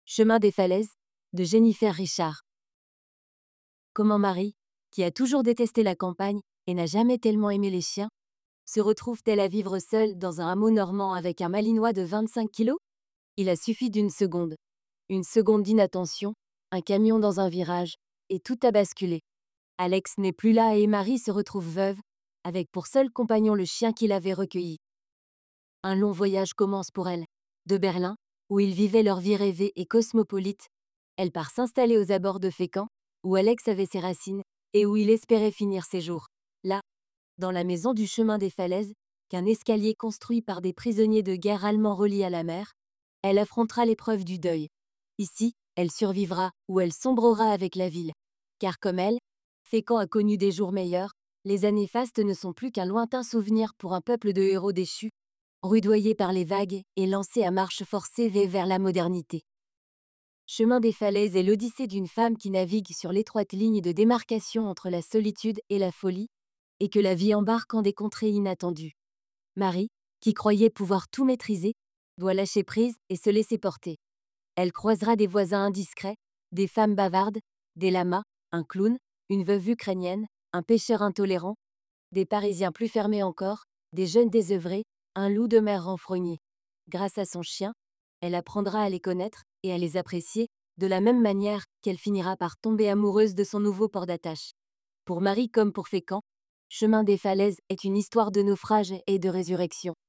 Chemin des falaises, de Jennifer Richard. Comment Marie, qui a toujours détesté la campagne et n'a jamais tellement aimé les chiens, se retrouve-t-elle à vivre seule dans un hameau normand avec un malinois de 25 kilos? Il a suffi d'une seconde. Une seconde d'inattention, un camion dans un virage, et tout a basculé. Alex n'est plus là et Marie se retrouve veuve, avec pour seul compagnon le chien qu'il avait recueilli. Un long voyage commence pour elle. De Berlin, où ils vivaient leur vie rêvée et cosmopolite, elle part s'installer aux abords de Fécamp, où Alex avait ses racines et où il espérait finir ses jours. Là, dans la maison du chemin des falaises, qu'un escalier construit par des prisonniers de guerre allemands relie à la mer, elle affrontera l'épreuve du deuil. Ici, elle survivra ou elle sombrera avec la ville. Car comme elle, Fécamp a connu des jours meilleurs, les années fastes ne sont plus qu'un lointain souvenir pour un peuple de héros déchus, rudoyés par les vagues et lancés à marche forcée vers la modernité. Chemin des falaises est l'odyssée d'une femme qui navigue sur l'étroite ligne de démarcation entre la solitude et la folie, et que la vie embarque en des contrées inattendues. Marie, qui croyait pouvoir tout maîtriser, doit lâcher prise et se laisser porter. Elle croisera des voisins indiscrets, des femmes bavardes, des lamas, un clown, une veuve ukrainienne, un pêcheur intolérant, des Parisiens plus fermés encore, des jeunes désœuvrés, un loup de mer renfrogné. Grâce à son chien, elle apprendra à les connaître et à les apprécier, de la même manière qu'elle finira par tomber amoureuse de son nouveau port d'attache. Pour Marie comme pour Fécamp, Chemin des falaises est une histoire de naufrage et de résurrection.